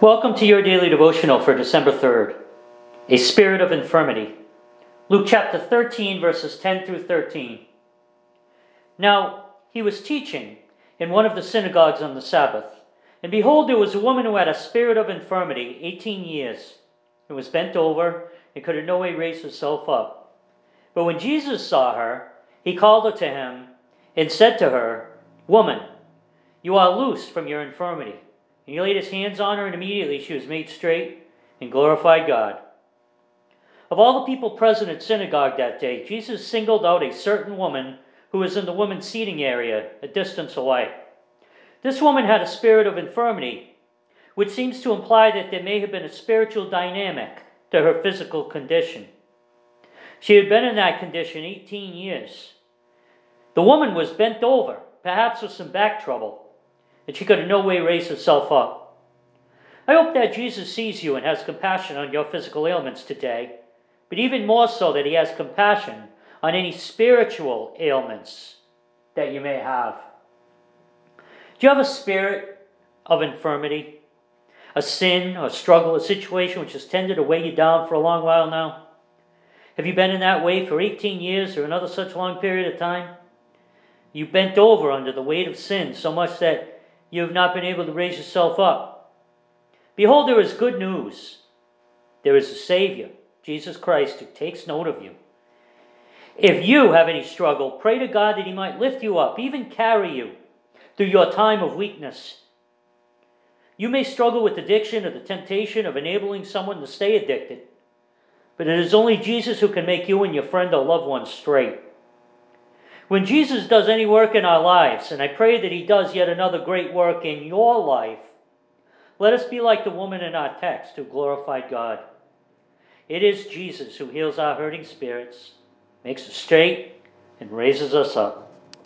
Welcome to your daily devotional for December 3rd, a spirit of infirmity. Luke chapter 13, verses 10 through 13. Now, he was teaching in one of the synagogues on the Sabbath. And behold, there was a woman who had a spirit of infirmity 18 years, and was bent over, and could in no way raise herself up. But when Jesus saw her, he called her to him, and said to her, "Woman, you are loosed from your infirmity." And he laid his hands on her, and immediately she was made straight and glorified God. Of all the people present at synagogue that day, Jesus singled out a certain woman who was in the women's seating area a distance away. This woman had a spirit of infirmity, which seems to imply that there may have been a spiritual dynamic to her physical condition. She had been in that condition 18 years. The woman was bent over, perhaps with some back trouble, and she could in no way raise herself up. I hope that Jesus sees you and has compassion on your physical ailments today, but even more so that he has compassion on any spiritual ailments that you may have. Do you have a spirit of infirmity? A sin, a struggle, a situation which has tended to weigh you down for a long while now? Have you been in that way for 18 years or another such long period of time? You bent over under the weight of sin so much that you have not been able to raise yourself up. Behold, there is good news. There is a Savior, Jesus Christ, who takes note of you. If you have any struggle, pray to God that he might lift you up, even carry you through your time of weakness. You may struggle with addiction or the temptation of enabling someone to stay addicted, but it is only Jesus who can make you and your friend or loved one straight. When Jesus does any work in our lives, and I pray that he does yet another great work in your life, let us be like the woman in our text who glorified God. It is Jesus who heals our hurting spirits, makes us straight, and raises us up.